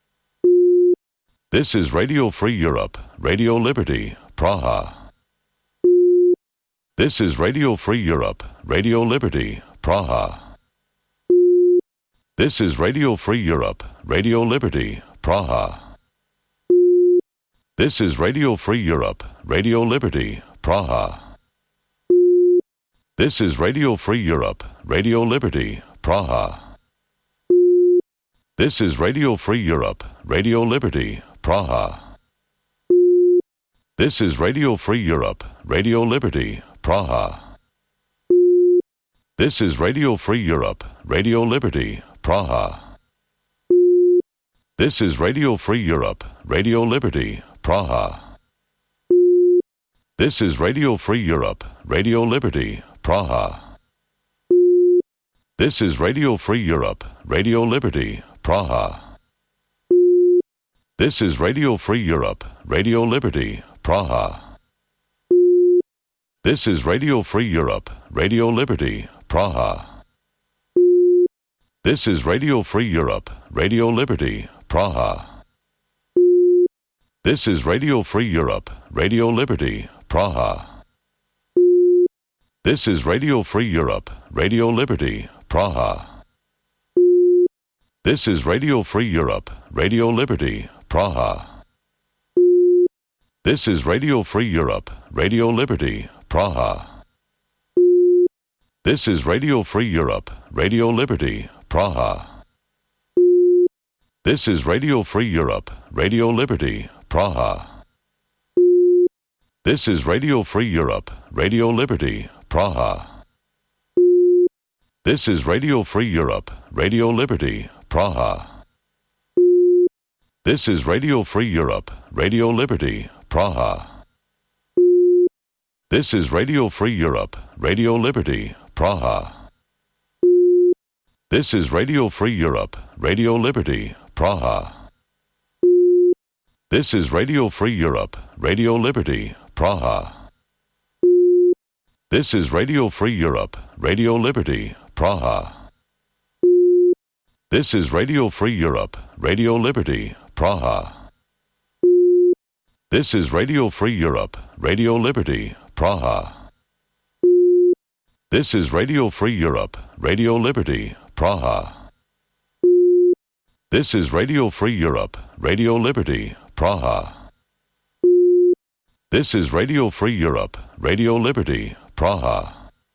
[SPEAKER 1] This is Radio Free Europe, Radio Liberty, Praha. This is Radio Free Europe, Radio Liberty, Praha. This is Radio Free Europe, Radio Liberty, Praha. This is Radio Free Europe, Radio Liberty, Praha. This is Radio Free Europe, Radio Liberty, Praha. This is Radio Free Europe, Radio Liberty, Praha. This is Radio Free Europe, Radio Liberty, Praha. This is Radio Free Europe, Radio Liberty, Praha. This is Radio Free Europe, Radio Liberty, Praha. This is Radio Free Europe, Radio Liberty, Praha. This is Radio Free Europe, Radio Liberty, Praha. This is Radio Free Europe, Radio Liberty, Praha. This is Radio Free Europe, Radio Liberty, Praha. This is Radio Free Europe, Radio Liberty, Praha. This is Radio Free Europe, Radio Liberty, Praha. This is Radio Free Europe, Radio Liberty, Praha. This is Radio Free Europe, Radio Liberty, Praha. This is Radio Free Europe, Radio Liberty, Praha. This is Radio Free Europe, Radio Liberty, Praha. This is Radio Free Europe, Radio Liberty, Praha. This is Radio Free Europe, Radio Liberty, Praha. This is Radio Free Europe, Radio Liberty, Praha. This is Radio Free Europe, Radio Liberty, Praha. This is Radio Free Europe, Radio Liberty, Praha. This is Radio Free Europe, Radio Liberty, Praha. This is Radio Free Europe, Radio Liberty, Praha. This is Radio Free Europe, Radio Liberty, Praha. This is Radio Free Europe, Radio Liberty, Praha. This is Radio Free Europe, Radio Liberty, Praha. This is Radio Free Europe, Radio Liberty, Praha. This is Radio Free Europe, Radio Liberty, Praha. This is Radio Free Europe, Radio Liberty, Praha.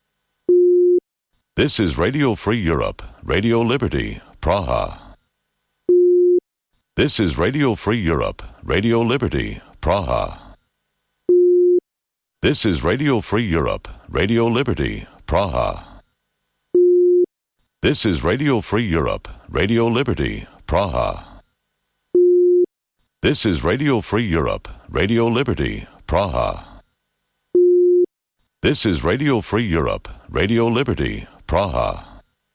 [SPEAKER 1] This is Radio Free Europe, Radio Liberty, Praha. This is Radio Free Europe, Radio Liberty, Praha. This is Radio Free Europe, Radio Liberty, Praha. This is Radio Free Europe, Radio Liberty, Praha. This is Radio Free Europe, Radio Liberty, Praha. This is Radio Free Europe, Radio Liberty, Praha.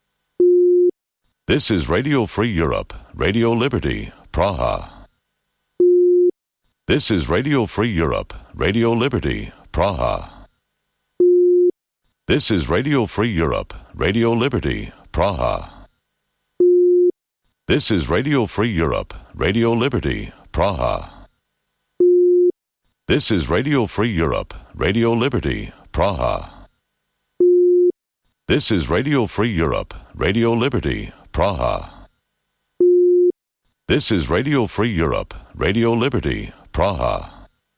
[SPEAKER 1] This is Radio Free Europe, Radio Liberty, Praha. This is Radio Free Europe, Radio Liberty, Praha. This is Radio Free Europe, Radio Liberty, Praha. This is Radio Free Europe, Radio Liberty, Praha. This is Radio Free Europe, Radio Liberty, Praha. This is Radio Free Europe, Radio Liberty, Praha. This is Radio Free Europe, Radio Liberty, Praha.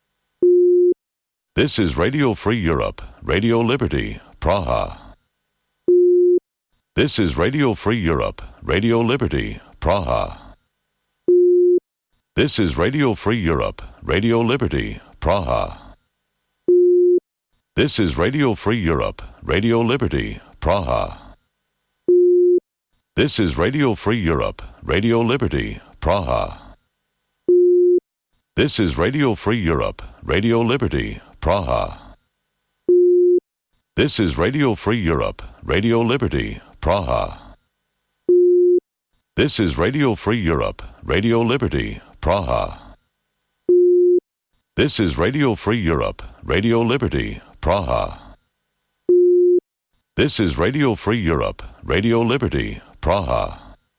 [SPEAKER 1] This is Radio Free Europe, Radio Liberty, Praha. This is Radio Free Europe, Radio Liberty, Praha. This is Radio Free Europe, Radio Liberty, Praha. This is Radio Free Europe, Radio Liberty, Praha. This is Radio Free Europe, Radio Liberty, Praha. This is Radio Free Europe, Radio Liberty, Praha. This is Radio Free Europe, Radio Liberty, Praha. This is Radio Free Europe, Radio Liberty, Praha. This is Radio Free Europe, Radio Liberty, Praha. This is Radio Free Europe, Radio Liberty, Praha.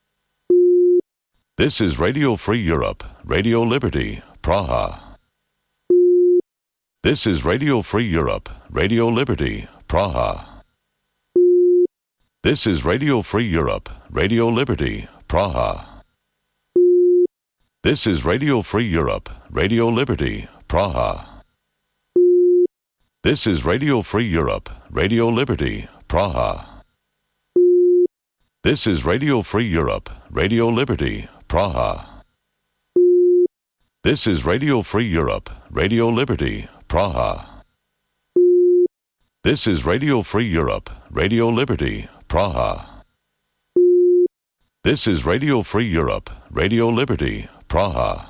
[SPEAKER 1] This is Radio Free Europe, Radio Liberty, Praha. This is Radio Free Europe, Radio Liberty, Praha. This is Radio Free Europe, Radio Liberty, Praha. This is Radio Free Europe, Radio Liberty, Praha. This is Radio Free Europe, Radio Liberty, Praha. This is Radio Free Europe, Radio Liberty, Praha. This is Radio Free Europe, Radio Liberty, Praha. This is Radio Free Europe, Radio Liberty, Praha. This is Radio Free Europe, Radio Liberty, Praha.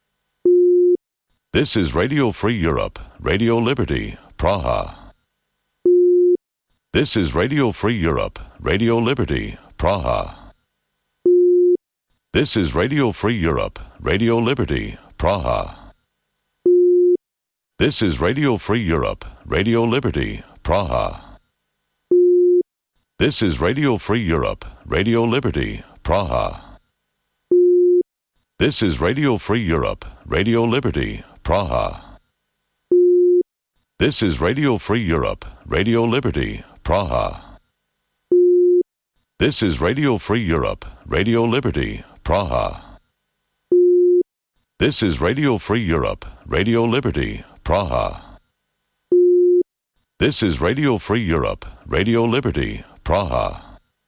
[SPEAKER 1] This is Radio Free Europe, Radio Liberty, Praha. This is Radio Free Europe, Radio Liberty, Praha. This is Radio Free Europe, Radio Liberty, Praha. This is Radio Free Europe, Radio Liberty, Praha. This is Radio Free Europe, Radio Liberty, Praha. This is Radio Free Europe, Radio Liberty, Praha. This is Radio Free Europe, Radio Liberty, Praha. This is Radio Free Europe, Radio Liberty, Praha. This is Radio Free Europe, Radio Liberty, Praha. This is Radio Free Europe, Radio Liberty, Praha.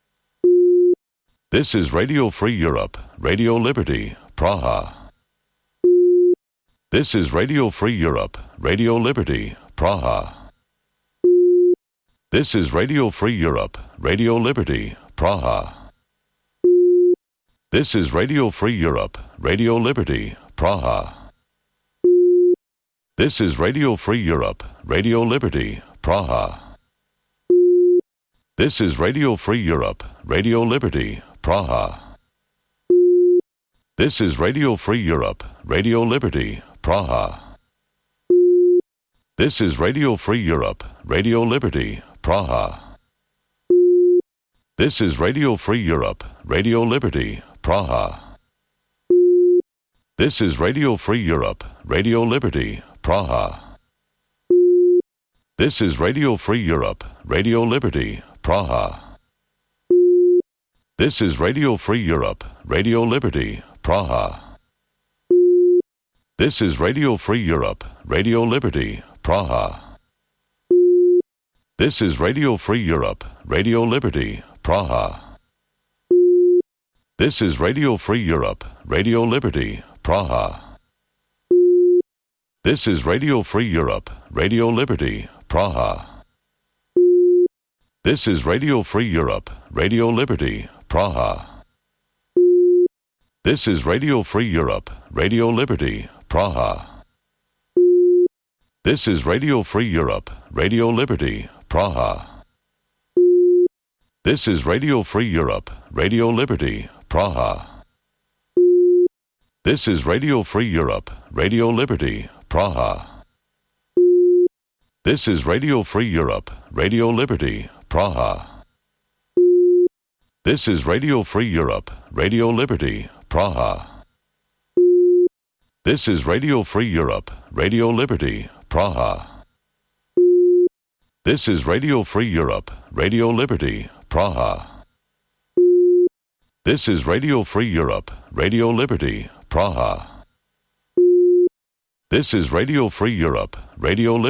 [SPEAKER 1] This is Radio Free Europe, Radio Liberty, Praha. This is Radio Free Europe, Radio Liberty, Praha. This is Radio Free Europe, Radio Liberty, Praha. This is Radio Free Europe, Radio Liberty, Praha. This is Radio Free Europe, Radio Liberty, Praha. This is Radio Free Europe, Radio Liberty, Praha. This is Radio Free Europe, Radio Liberty, Praha. This is Radio Free Europe, Radio Liberty, Praha. This is Radio Free Europe, Radio Liberty, Praha. This is Radio Free Europe, Radio Liberty, Praha. This is Radio Free Europe, Radio Liberty, Praha. This is Radio Free Europe, Radio Liberty, Praha. This is Radio Free Europe, Radio Liberty, Praha. This is Radio Free Europe, Radio Liberty, Praha. This is Radio Free Europe, Radio Liberty, Praha. This is Radio Free Europe, Radio Liberty, Praha. This is Radio Free Europe, Radio Liberty, Praha. This is Radio Free Europe, Radio Liberty, Praha. This is Radio Free Europe, Radio Liberty, Praha. This is Radio Free Europe, Radio Liberty, Praha. This is Radio Free Europe, Radio Liberty, Praha. This is Radio Free Europe, Radio Liberty, Praha. This is Radio Free Europe, Radio Liberty, Praha. This is Radio Free Europe, Radio Liberty, Praha. This is Radio Free Europe, Radio Liberty, Praha. This is Radio Free Europe, Radio Liberty, Praha. This is Radio Free Europe, Radio Liberty.